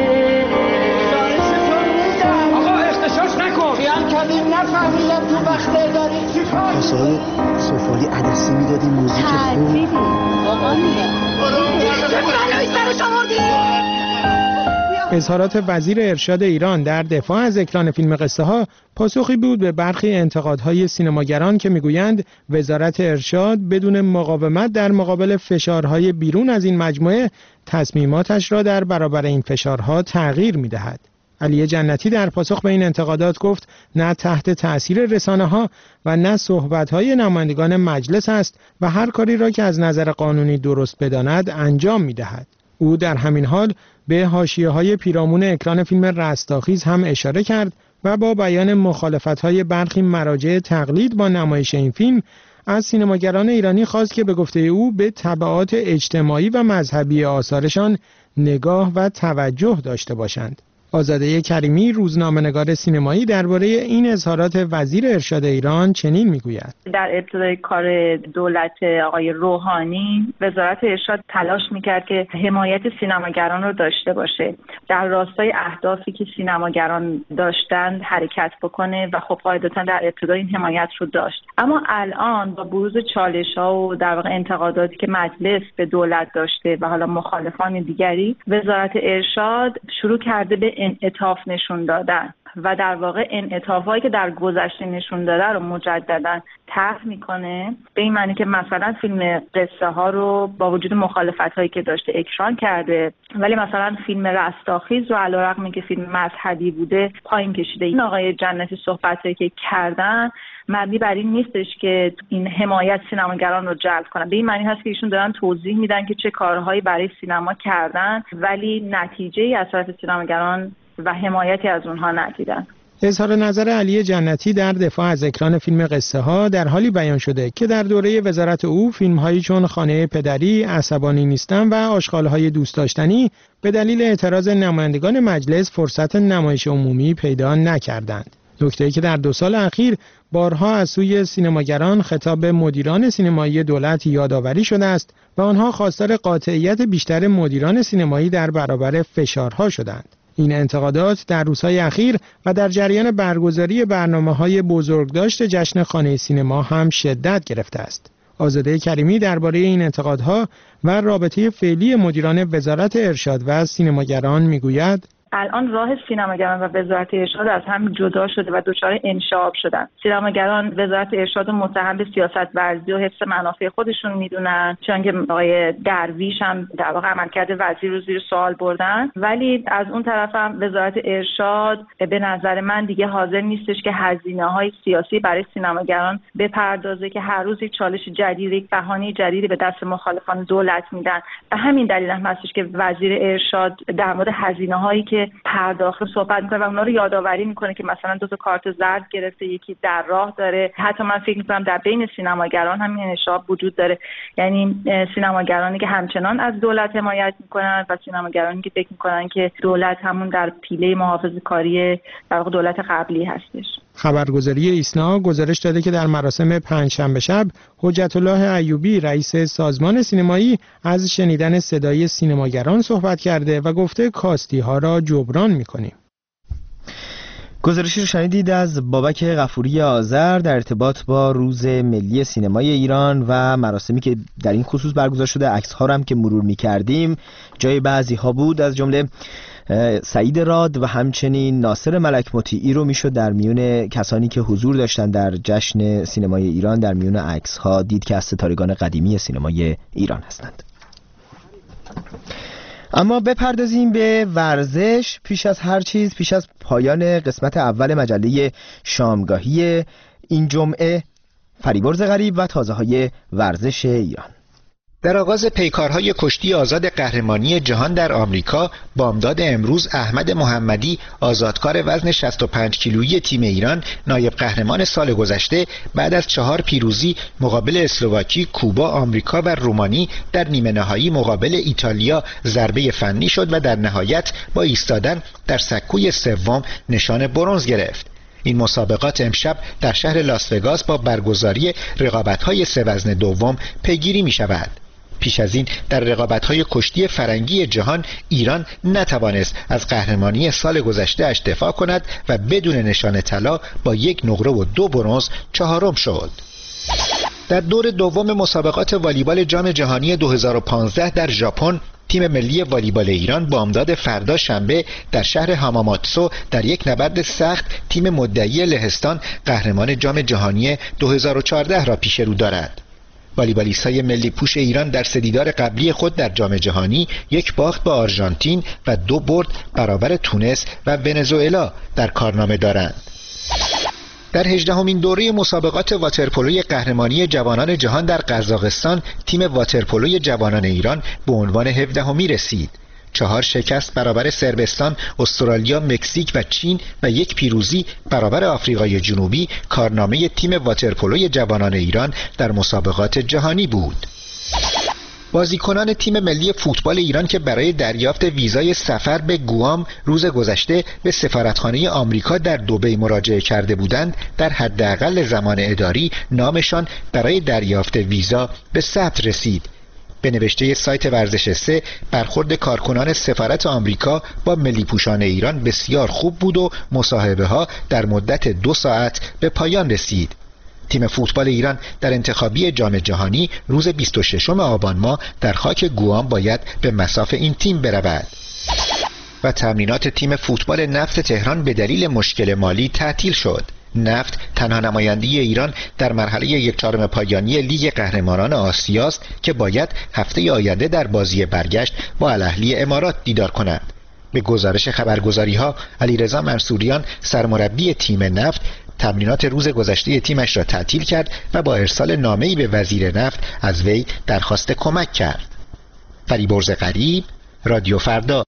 Speaker 14: نفهمیدم تو وقته داری چی کار
Speaker 15: کاسه‌های سفالی عدسی میدادی موزیک خوب
Speaker 14: آقا میگه منوی سرش آوردی
Speaker 3: اظهارات وزیر ارشاد ایران در دفاع از اکران فیلم قصه ها پاسخی بود به برخی انتقادهای سینماگران که میگویند وزارت ارشاد بدون مقاومت در مقابل فشارهای بیرون از این مجموعه تصمیماتش را در برابر این فشارها تغییر می‌دهد. علی جنتی در پاسخ به این انتقادات گفت نه تحت تأثیر رسانه‌ها و نه صحبت‌های نمایندگان مجلس است و هر کاری را که از نظر قانونی درست بداند انجام می‌دهد. او در همین حال به حاشیه‌های پیرامون اکران فیلم رستاخیز هم اشاره کرد و با بیان مخالفت‌های برخی مراجع تقلید با نمایش این فیلم از سینماگران ایرانی خواست که به گفته او به تبعات اجتماعی و مذهبی آثارشان نگاه و توجه داشته باشند. آزاده کریمی روزنامه‌نگار سینمایی درباره این اظهارات وزیر ارشاد ایران چنین میگوید:
Speaker 16: در ابتدای کار دولت آقای روحانی وزارت ارشاد تلاش میکرد که حمایت سینماگران رو داشته باشه، در راستای اهدافی که سینماگران داشتند حرکت بکنه و خب قاعدتا در ابتدا این حمایت رو داشت. اما الان با بروز چالش‌ها و در واقع انتقاداتی که مجلس به دولت داشته و حالا مخالفان دیگری، وزارت ارشاد شروع کرده به انعطاف نشون دادن و در واقع انعطافایی که در گذشته نشون داده رو مجددا طرح میکنه، به این معنی که مثلا فیلم قصه ها رو با وجود مخالفت هایی که داشته اکران کرده، ولی مثلا فیلم رستاخیز رو علیرغم اینکه فیلم مذهبی بوده پایین کشیده. این آقای جنتی صحبتایی که کردن مبنی بر این نیستش که این حمایت سینماگران رو جلب کنن، به این معنی هست که ایشون دارن توضیح میدن که چه کارهایی برای سینما کردن ولی نتیجه‌ای از طرف سینماگران و حمایتی از اونها ندیدن.
Speaker 3: اظهار نظر علی جنتی در دفاع از اکران فیلم قصه ها در حالی بیان شده که در دوره وزارت او فیلم‌هایی چون خانه پدری، عصبانی نیستم و آشغال‌های دوست داشتنی به دلیل اعتراض نمایندگان مجلس فرصت نمایش عمومی پیدا نکردند. نکته‌ای که در دو سال اخیر بارها از سوی سینماگران خطاب به مدیران سینمایی دولت یادآوری شده است و آنها خواستار قاطعیت بیشتر مدیران سینمایی در برابر فشارها شدند. این انتقادات در روزهای اخیر و در جریان برگزاری برنامه‌های بزرگداشت جشن خانه سینما هم شدت گرفته است. آزاده کریمی درباره این انتقادها و رابطه فعلی مدیران وزارت ارشاد و سینماگران میگوید:
Speaker 16: الان راه سینماگران و وزارت ارشاد از هم جدا شده و دچار انشعاب شدن. سینماگران وزارت ارشاد رو متهم به سیاست ورزی و حفظ منافع خودشون میدونن، چون که آقای درویش هم در واقع عملکرد وزیر رو زیر سوال بردن، ولی از اون طرف هم وزارت ارشاد به نظر من دیگه حاضر نیستش که هزینه‌های سیاسی برای سینماگران بپردازه که هر روز یک چالش جدید، یک بهانه جدیدی به دست مخالفان دولت میدن. به همین دلیل هم هستش که وزیر ارشاد در مورد هزینه‌هایی که پرداخت صحبت میکنه و اونا رو یادآوری میکنه که مثلا دو تا کارت زرد گرفته، یکی در راه داره. حتی من فکر میکنم در بین سینماگران همین انشعاب وجود داره، یعنی سینماگرانی که همچنان از دولت حمایت میکنن و سینماگرانی که فکر میکنن که دولت همون در پیله محافظه‌کاری در واقع دولت قبلی هستش.
Speaker 3: خبرگزاری ایسنا گزارش داده که در مراسم پنجشنبه شب حجت الله ایوبی رئیس سازمان سینمایی از شنیدن صدای سینماگران صحبت کرده و گفته کاستی ها را جبران می‌کنیم.
Speaker 1: گزارشی رو شنیدید از بابک غفوری آذر در ارتباط با روز ملی سینمای ایران و مراسمی که در این خصوص برگزار شده. عکس‌ها رو هم که مرور می‌کردیم جای بعضی‌ها بود از جمله سعید راد و همچنین ناصر ملک مطیعی رو میشد در میون کسانی که حضور داشتن در جشن سینمای ایران در میون عکس‌ها دید که از ستارگان قدیمی سینمای ایران هستند. اما بپردازیم به ورزش. پیش از هر چیز، پیش از پایان قسمت اول مجله شامگاهی این جمعه، فریبرز غریب و تازه‌های ورزش ایران.
Speaker 17: در آغاز پیکارهای کشتی آزاد قهرمانی جهان در آمریکا، بامداد امروز احمد محمدی، آزادکار وزن شصت و پنج کیلویی تیم ایران، نایب قهرمان سال گذشته، بعد از چهار پیروزی مقابل اسلواکی، کوبا، آمریکا و رومانی در نیمه نهایی مقابل ایتالیا ضربه فنی شد و در نهایت با ایستادن در سکوی سوم نشان برنز گرفت. این مسابقات امشب در شهر لاس وگاس با برگزاری رقابت‌های سه وزن دوم پیگیری می‌شود. پیش از این در رقابت‌های کشتی فرنگی جهان ایران نتوانست از قهرمانی سال گذشته اش دفاع کند و بدون نشان طلا با یک نقره و دو برنز چهارم شد. در دور دوم مسابقات والیبال جام جهانی دو هزار و پانزده در ژاپن، تیم ملی والیبال ایران بامداد فردا شنبه در شهر هاماماتسو در یک نبرد سخت تیم مدعی لهستان قهرمان جام جهانی دو هزار و چهارده را پیش رو دارد. والیبالیست‌های ملی پوش ایران در سه دیدار قبلی خود در جام جهانی یک باخت با آرژانتین و دو برد برابر تونس و ونزوئلا در کارنامه دارند. در هجدهمین دوره مسابقات واترپولوی قهرمانی جوانان جهان در قزاقستان تیم واترپولوی جوانان ایران به عنوان هفدهمی رسید. چهار شکست برابر صربستان، استرالیا، مکزیک و چین و یک پیروزی برابر آفریقای جنوبی کارنامه تیم واترپولوی جوانان ایران در مسابقات جهانی بود. بازیکنان تیم ملی فوتبال ایران که برای دریافت ویزای سفر به گوام روز گذشته به سفارتخانه آمریکا در دبی مراجعه کرده بودند، در حداقل زمان اداری نامشان برای دریافت ویزا به ثبت رسید. به نوشته سایت ورزش سه، برخورد کارکنان سفارت آمریکا با ملی پوشان ایران بسیار خوب بود و مصاحبه ها در مدت دو ساعت به پایان رسید. تیم فوتبال ایران در انتخابی جام جهانی روز بیست و ششم آبان ماه در خاک گوام باید به مصاف این تیم برود. و تمرینات تیم فوتبال نفت تهران به دلیل مشکل مالی تعطیل شد. نفت تنها نماینده ایران در مرحله یک چهارم پایانی لیگ قهرمانان آسیا است که باید هفته آینده در بازی برگشت با الاهلی امارات دیدار کند. به گزارش خبرگزاری‌ها، علیرضا منصوریان سرمربی تیم نفت تمرینات روز گذشته تیمش را تعطیل کرد و با ارسال نامه‌ای به وزیر نفت از وی درخواست کمک کرد. فریبرز غریب، رادیو فردا.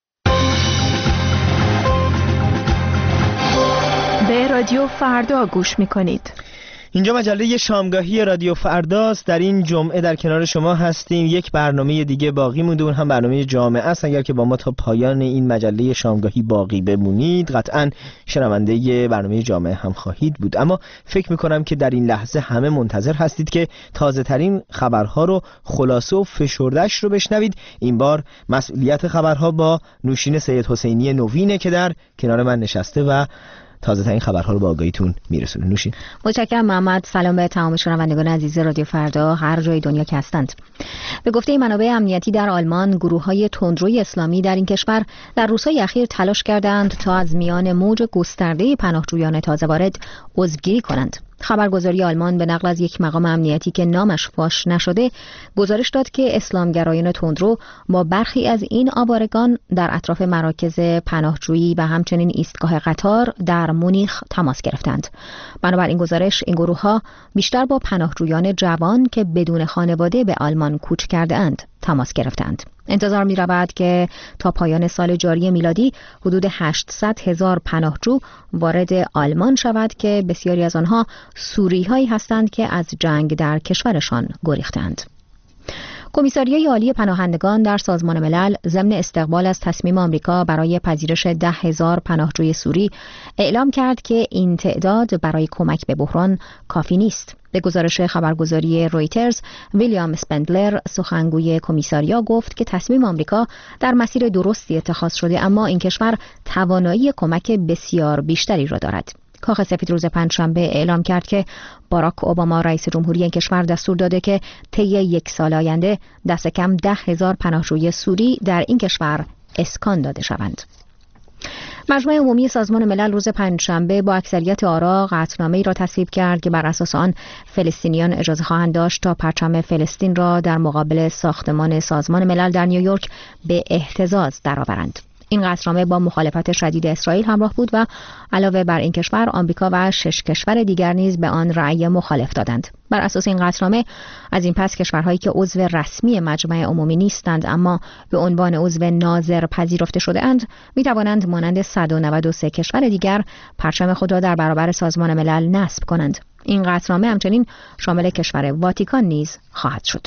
Speaker 18: به رادیو فردا گوش می‌کنید.
Speaker 1: اینجا مجله شامگاهی رادیو فرداست. در این جمعه در کنار شما هستیم. یک برنامه دیگه باقی مونده، اون هم برنامه جامعه است. اگر که با ما تا پایان این مجله شامگاهی باقی بمونید قطعاً شنونده برنامه جامعه هم خواهید بود. اما فکر میکنم که در این لحظه همه منتظر هستید که تازه ترین خبرها رو خلاصه و فشرده‌اش رو بشنوید. این بار مسئولیت خبرها با نوشین سید حسینی نوینه که در کنار من نشسته و تازه ترین خبرها رو با آگاهیتون میرسونه. نوشین.
Speaker 7: متشکرم محمد. سلام به تمام شنوندگان عزیز رادیو فردا هر جای دنیا که هستند. به گفته منابع امنیتی در آلمان، گروه‌های تندروی اسلامی در این کشور در روزهای اخیر تلاش کردند تا از میان موج گسترده پناهجویان تازه وارد عضوگیری کنند. خبرگزاری آلمان به نقل از یک مقام امنیتی که نامش فاش نشده گزارش داد که اسلامگرایان تندرو با برخی از این آوارگان در اطراف مراکز پناهجویی و همچنین ایستگاه قطار در مونیخ تماس گرفتند. بنابر این گزارش این گروه‌ها بیشتر با پناهجویان جوان که بدون خانواده به آلمان کوچ کرده اند تماس گرفتند. انتظار می رود که تا پایان سال جاری میلادی حدود هشتصد هزار پناهجو وارد آلمان شود که بسیاری از آنها سوری هایی هستند که از جنگ در کشورشان گریختند. کمیساریای عالی پناهندگان در سازمان ملل ضمن استقبال از تصمیم آمریکا برای پذیرش ده هزار پناهجوی سوری اعلام کرد که این تعداد برای کمک به بحران کافی نیست. به گزارش خبرگزاری رویترز، ویلیام اسپندلر سخنگوی کمیساریا گفت که تصمیم آمریکا در مسیر درستی اتخاذ شده، اما این کشور توانایی کمک بسیار بیشتری را دارد. کاخ سفید روز پنجشنبه اعلام کرد که باراک اوباما رئیس جمهوری این کشور دستور داده که طی یک سال آینده دست کم ده هزار پناهجوی سوری در این کشور اسکان داده شوند. مجمع عمومی سازمان ملل روز پنجشنبه با اکثریت آرا قطعنامه‌ای را تصویب کرد که بر اساس آن فلسطینیان اجازه خواهند داشت تا پرچم فلسطین را در مقابل ساختمان سازمان ملل در نیویورک به اهتزاز درآورند. این قطعنامه با مخالفت شدید اسرائیل همراه بود و علاوه بر این کشور آمریکا و شش کشور دیگر نیز به آن رأی مخالف دادند. بر اساس این قطعنامه از این پس کشورهایی که عضو رسمی مجمع عمومی نیستند اما به عنوان عضو ناظر پذیرفته شده اند می توانند مانند صد و نود و سه کشور دیگر پرچم خود را در برابر سازمان ملل نصب کنند. این قطعنامه همچنین شامل کشور واتیکان نیز خواهد شد.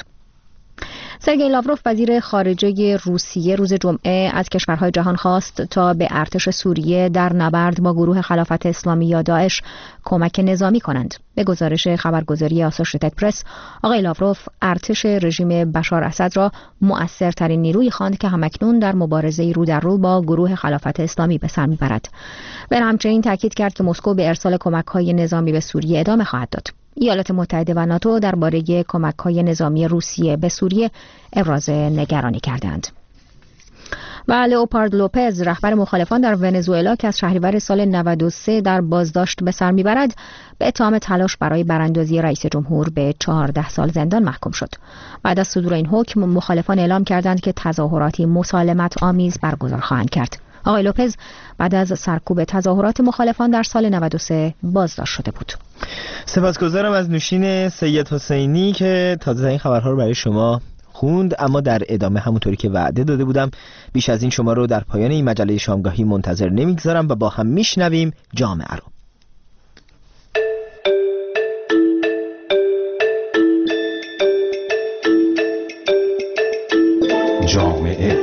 Speaker 7: سرگئی لاوروف وزیر خارجه روسیه روز جمعه از کشورهای جهان خواست تا به ارتش سوریه در نبرد با گروه خلافت اسلامی یا داعش کمک نظامی کنند. به گزارش خبرگزاری آسوشیتد پرس، آقای لاوروف ارتش رژیم بشار اسد را مؤثرترین نیروی خواند که همکنون در مبارزه رو در رو با گروه خلافت اسلامی به سر میبرد. و همچنین تاکید کرد که مسکو به ارسال کمک‌های نظامی به سوریه ادامه خواهد داد. ایالات متحده و ناتو درباره کمک‌های نظامی روسیه به سوریه ابراز نگرانی کردند. و لئوپارد لوپز رهبر مخالفان در ونزوئلا که از شهریور سال نود و سه در بازداشت به سر میبرد، به اتهام تلاش برای براندازی رئیس جمهور به چهارده سال زندان محکوم شد. بعد از صدور این حکم، مخالفان اعلام کردند که تظاهراتی مسالمت آمیز برگزار خواهند کرد. آقای لوپز بعد از سرکوب تظاهرات مخالفان در سال نود و سه بازداشت شده بود.
Speaker 1: سپاسگزارم از نوشین سید حسینی که تازه این خبرها رو برای شما خوند، اما در ادامه همونطوری که وعده داده بودم بیش از این شما رو در پایان این مجله شامگاهی منتظر نمیگذارم و با هم میشنویم جامعه رو.
Speaker 10: جامعه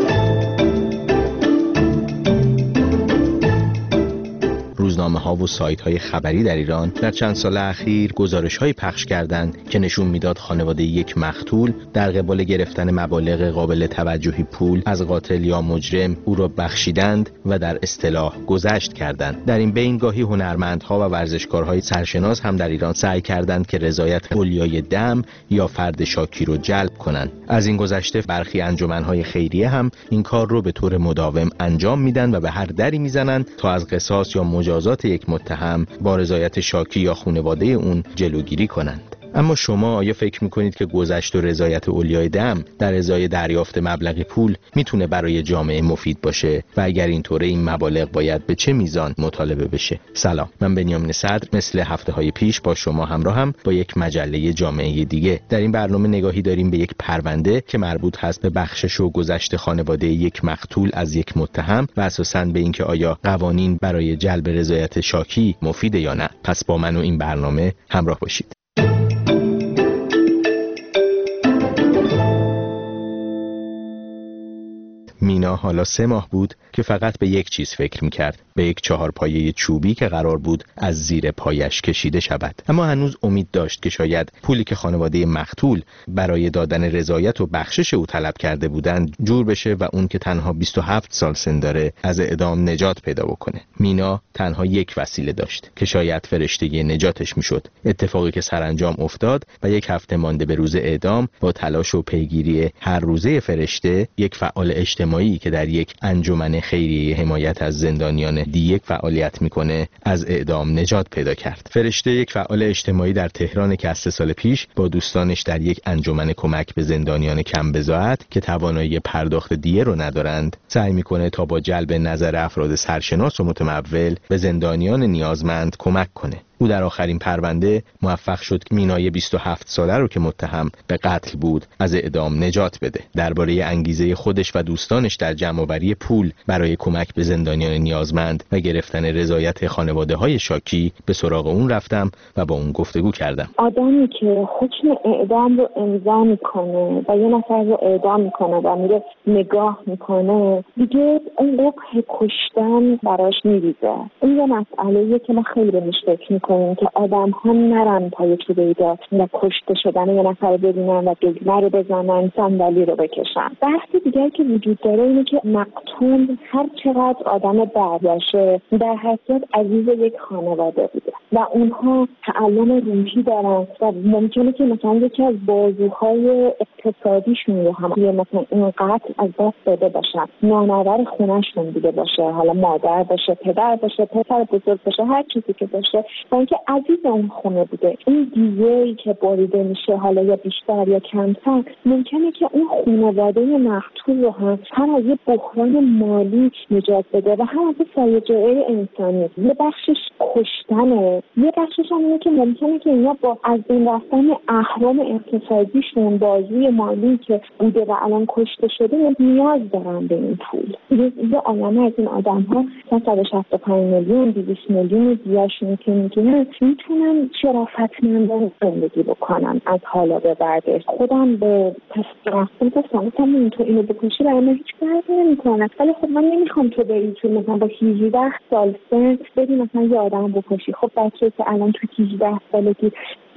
Speaker 10: روزنامه‌ها و سایت‌های خبری در ایران در چند سال اخیر گزارش‌های پخش کردند که نشون میداد خانواده یک مقتول در قبال گرفتن مبالغ قابل توجهی پول از قاتل یا مجرم او را بخشیدند و در اصطلاح گذشت کردند. در این بین گاهی هنرمندها و ورزشکارهای سرشناس هم در ایران سعی کردند که رضایت اولیای دم یا فرد شاکی رو جلب کنند. از این گذشته برخی انجمن‌های خیریه هم این کار رو به طور مداوم انجام میدن و به هر دری میزنند تا از قصاص یا مجازات یک متهم با رضایت شاکی یا خانواده اون جلوگیری کنند. اما شما آیا فکر میکنید که گذشت و رضایت اولیای دم در ازای دریافت مبلغ پول میتونه برای جامعه مفید باشه و اگر اینطوره این مبالغ باید به چه میزان مطالبه بشه؟ سلام، من بنیامین صدر مثل هفته های پیش با شما همراهم با یک مجله جامعه دیگه. در این برنامه نگاهی داریم به یک پرونده که مربوط هست به بخشش و گذشت خانواده یک مقتول از یک متهم و اساساً به اینکه آیا قوانین برای جلب رضایت شاکی مفیده یا نه. پس با من و این برنامه همراه باشید. مینا حالا سه ماه بود که فقط به یک چیز فکر میکرد، به یک چهارپایه چوبی که قرار بود از زیر پایش کشیده شود. اما هنوز امید داشت که شاید پولی که خانواده مقتول برای دادن رضایت و بخشش او طلب کرده بودند جور بشه و اون که تنها بیست و هفت سال سن داره از اعدام نجات پیدا بکنه. مینا تنها یک وسیله داشت که شاید فرشته نجاتش میشد. اتفاقی که سرانجام افتاد و یک هفته مانده به روز اعدام با تلاش و پیگیری هر روزه فرشته، یک فعال اجتماعی که در یک انجمن خیریه حمایت از زندانیان دیگه فعالیت میکنه از اعدام نجات پیدا کرد. فرشته یک فعال اجتماعی در تهران که از سه سال پیش با دوستانش در یک انجمن کمک به زندانیان کم بضاعت که توانایی پرداخت دیه رو ندارند سعی میکنه تا با جلب نظر افراد سرشناس و متمول به زندانیان نیازمند کمک کنه. او در آخرین پرونده موفق شد که مینای بیست و هفت ساله رو که متهم به قتل بود از اعدام نجات بده. درباره انگیزه خودش و دوستانش در جمع‌آوری پول برای کمک به زندانیان نیازمند و گرفتن رضایت خانواده‌های شاکی به سراغ اون رفتم و با اون گفتگو کردم.
Speaker 19: آدمی که حکم اعدام رو امضا میکنه و یه نفر رو اعدام میکنه و میره نگاه میکنه، دیگه اون قبح کشتن براش میریزه. این یه مسئله‌ایه که ما خیلی بهش فکر میکنیم که آدم ها نرن پای چوبه داد و کشته شدن یه نفر رو ببینن و دگمه رو بزنن، صندلی رو بکشن. بحث دیگری که وجود داره اینه که مقتول هر چقدر آدم بد باشه در حقیقت عزیز یک خانواده بوده و اونها تعلم روحی دارن و ممکنه که مثلا یکی از بازوهای اقتصادیشون رو هم یه مثلا این قتل از دست داده باشن، نانآور خونه‌شون بوده باشه، حالا مادر باشه، پدر باشه، پسر بزرگ باشه، هر چیزی که باشه، با اینکه عزیز اون خونه بوده. این دیه‌ای که بریده میشه حالا یا بیشتر یا کمتر، ممکنه که اون خانواده مقتول رو هم هم از یه بحران مالی نجات بده و هم از فاجعه انسانی. یه بخشش کشتنه، یه بخشش هم اینه که ممکنه که اینا با از این رفتن اهرم اقتصادیشون، بازوی مالی که بوده و الان کشته شده، نیاز دارن به این پول. یه عالمه از این آدم ها صد و شصت و پنج میلیون دویست میلیون دیاشون که میگن میتونن شرافتمندانه زندگی بکنن از حالا به بعدش. خودم به تصدیقاتم تصدیقاتم این تو اینو بکشی برای من هیچ فرقی نمیکنه، ولی خب من نمیخوام تو بری تو مثلا با هجده سال سن بدی مثلا یه آدم بکشی. خب بچه که الان تو هجده سالگی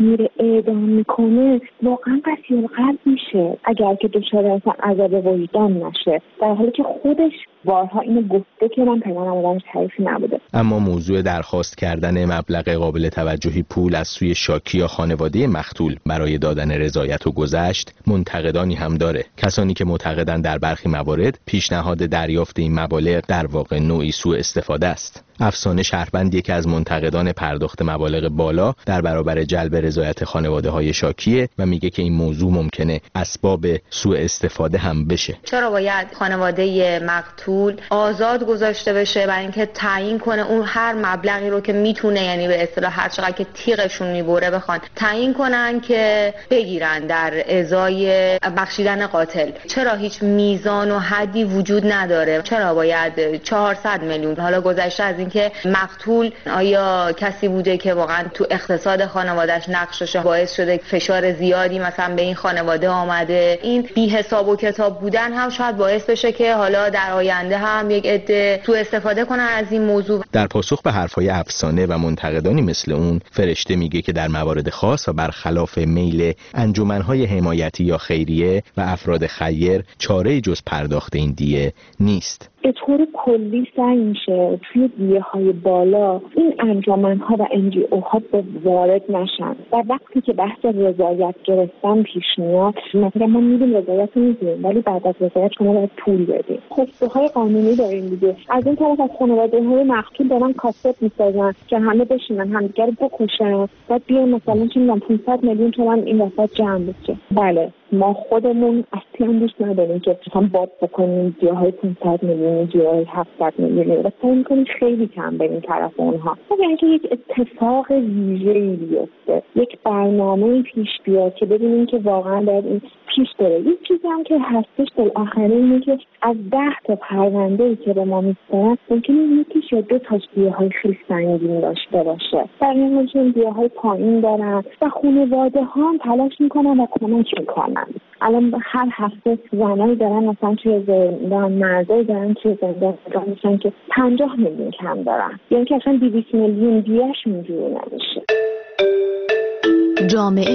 Speaker 19: میره اعدام میکنه واقعا قتل القلب میشه اگر که دچار اصلا عذاب وجدان نشه، در حالی که خودش بارها اینو گفته که من پیمان آمدنش حریفی نبوده.
Speaker 1: اما موضوع درخواست کردن مبلغ قابل توجهی پول از سوی شاکی یا خانواده مقتول برای دادن رضایت و گذشت منتقدانی هم داره. کسانی که معتقدن در برخی موارد پیشنهاد دریافت این مبالغ در واقع نوعی سوء استفاده است. افسانه شهربند یکی از منتقدان پرداخت مبالغ بالا در برابر جلب رضایت خانواده‌های شاکیه و میگه که این موضوع ممکنه اسباب سوء استفاده هم بشه.
Speaker 20: چرا باید خانواده مقتول آزاد گذاشته بشه برای اینکه تعیین کنه اون هر مبلغی رو که میتونه، یعنی به اصطلاح هر چقدر که تیغشون میبره بخوان تعیین کنن که بگیرن در ازای بخشیدن قاتل؟ چرا هیچ میزان و حدی وجود نداره؟ چرا باید چهارصد میلیون؟ حالا گذشته از این که مقتول آیا کسی بوده که واقعا تو اقتصاد خانواده‌اش نقشش باعث شده فشار زیادی مثلا به این خانواده آمده؟ این بی حساب و کتاب بودن هم شاید باعث بشه که حالا در آینده هم یک عده تو استفاده کنن از این موضوع.
Speaker 1: در پاسخ به حرفای افسانه و منتقدانی مثل اون، فرشته میگه که در موارد خاص و برخلاف میل انجمن‌های حمایتی یا خیریه و افراد خیر چاره‌ای جز پرداخت این دیه نیست.
Speaker 19: به طور کلی سعی میشه توی دیه های بالا این انجمن‌ها و ان جی اوها به وارد نشن و وقتی که بحث رضایت گرفتن پیش میاد، مثلا ما میدیم رضایت رو میدیم ولی بعد از رضایت شما باید پول بدیم. خواستهای قانونی داریم دیگه. از این طرف از خانواده‌های مقتول دارن کاست میسازن که همه بشینن همدیگر رو بکشن، بعد بیان مثلا چه میدونم پانصد میلیون تومان این وسط جمع بشه. بله ما خودمون اصلا هم دوست نداریم که مثلا باب بکنیم دیاهای پانصد میلیون، دیاهای هفتصد میلیون، و سعی میکنیم خیلی کم بریم طرف اونها. یعنی که یک اتفاق ویژه‌ای بیفته، یک برنامه پیش بیاد که ببینیم که واقعا باید این پیش بره. یک چیزی هم که هستش بالاخره اینه که از ده تا پرونده‌ای که به ما می‌رسن ممکنه یکیش یا دو تاش دیاهای خیلی سنگین داشته باشه. در این موضوع دیاهای پایین دارن و خانواده‌ها هم تلاش میکنن و کمک میکنن. الان هر هفته زنایی دارن مثلا توی زندان، مردایی دارن توی زندان میشن که پنجاه میلیون کم دارن، یعنی که اصلا دویست میلیون دیهش اینجوری نمیشه.
Speaker 7: جامعه،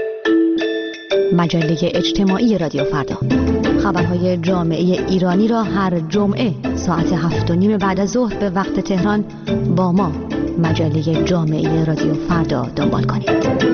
Speaker 7: مجله اجتماعی رادیو فردا. خبرهای جامعه ایرانی را هر جمعه ساعت هفت و نیم بعد از ظهر به وقت تهران با ما مجله جامعه رادیو فردا دنبال کنید.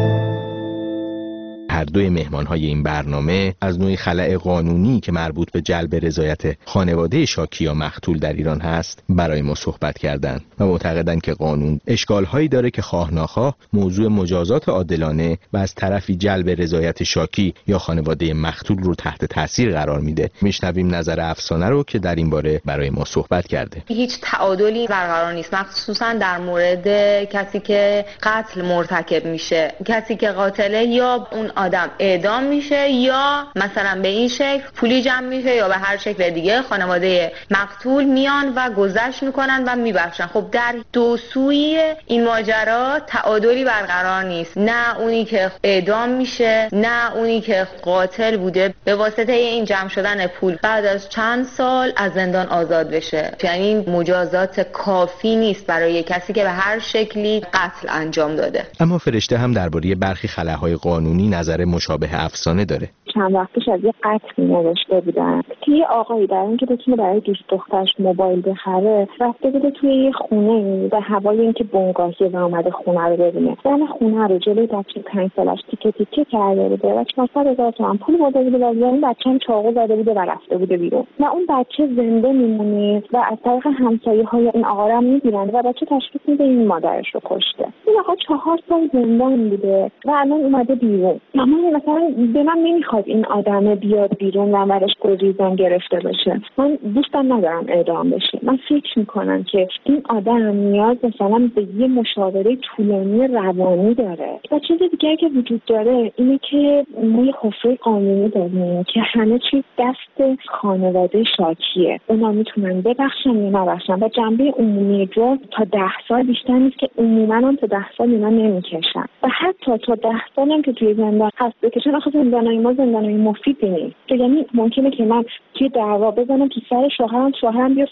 Speaker 1: هر دوی مهمان‌های این برنامه از نوعی خلأ قانونی که مربوط به جلب رضایت خانواده شاکی یا مقتول در ایران هست برای ما صحبت کردند و معتقدند که قانون اشکال‌هایی داره که خواه ناخواه موضوع مجازات عادلانه و از طرفی جلب رضایت شاکی یا خانواده مقتول رو تحت تاثیر قرار میده. میشنویم نظر افسانه رو که در این باره برای ما صحبت کرده.
Speaker 20: هیچ تعادلی برقرار نیست، مخصوصا در مورد کسی که قتل مرتکب میشه. کسی که قاتله یا اون آدم اعدام میشه یا مثلا به این شکل پولی جمع میشه یا به هر شکل دیگه خانواده مقتول میان و گذشت میکنن و میبخشن. خب در دو سوی این ماجرا تعادلی برقرار نیست، نه اونی که اعدام میشه نه اونی که قاتل بوده به واسطه این جمع شدن پول بعد از چند سال از زندان آزاد بشه. یعنی مجازات کافی نیست برای کسی که به هر شکلی قتل انجام داده.
Speaker 1: اما فرشته هم درباره برخی خلاهای قانونی نظر مشابه افسانه داره.
Speaker 19: چند وقت پیش از یه قتل نوشته بودن که یه آقایی برای اینکه بتونه برای دوست دخترش موبایل بخره رفته بوده توی یه خونه و هوای اینکه بنگاهی و اومده خونه رو ببینه. در خونه رو جلوی بچه پنج سالش تیکه تیکه کرده بوده و چهارصد هزار تومان پول برده بوده و اون بچه هم چاقو زده بوده و رفته بوده بیرون و اون بچه زنده میمونه و از طریق همسایه‌های این آقا رو میگیرن و بچه تشخیص میده این مادرش رو کشته. این آقا چهار سال زندان بوده و الان اومده بیرون. من مثلا به من نمیخواد این آدم بیاد بیرون و ورش گریزان گرفته باشه. من دوستم ندارم اعدام بشه. من فکر میکنم که این آدم نیاز مثلا به یه مشاوره طولانی روانی داره. و چیز دیگه که وجود داره اینه که ما یه حفره قانونی داریم که همه چیز دست خانواده شاکیه. اونا میتونن ببخشن یا نبخشن و جنبه عمومی جرم تا ده سال بیشتر نیست که عموما هم تا ده سال اینا نمیکشن و حتی تا ده سال هم که توی زندان هست بکشن. آخه زندانای ما زندانای مفیدی نیست. یعنی ممکنه که من توی دعوا بزنم تو سر شوهرم، شوهرم بیفته بمیره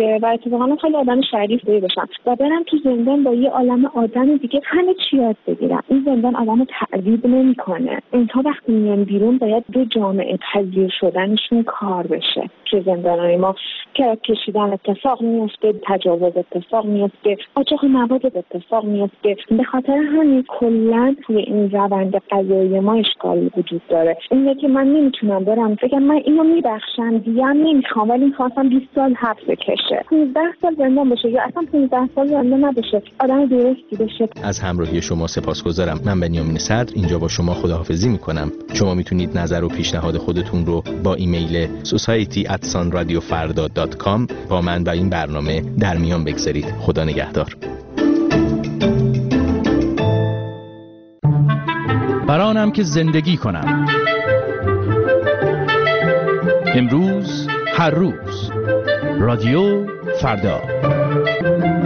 Speaker 19: بگیره و اتفاقا خیلی آدم شریفی باشم و برم تو زندان با یه عالم آدم دیگه همه چی یاد بگیرم. این زندان آدمو تعذیب نمیکنه. اینها وقتی میان بیرون باید دو جامعه پذیر شدنشون کار بشه. که زندانای ما که کشیدن اتفاق میفته، تجاوز اتفاق میفته، قاچاق مواد اتفاق میفته. به خاطر همین کلا توی این روند قضایی ما اشکال وجود داره. اینه که من نمیتونم برم بگم من اینو میبخشم دیگه هم نمیخوام ولی میخواستم بیست سال حبس بکشه، پانزده سال زندان بشه یا اصلا پانزده سال زندان نبشه، آدم درستی بشه.
Speaker 21: از همراهی شما سپاسگزارم. من بنیامین صدر اینجا با شما خداحافظی میکنم. شما میتونید نظر و پیشنهاد خودتون رو با ایمیل society at sonradiofarda dot com با من و این برنامه در میان بگذارید. خدا نگهدار.
Speaker 2: برانم که زندگی کنم، امروز هر روز، رادیو فردا.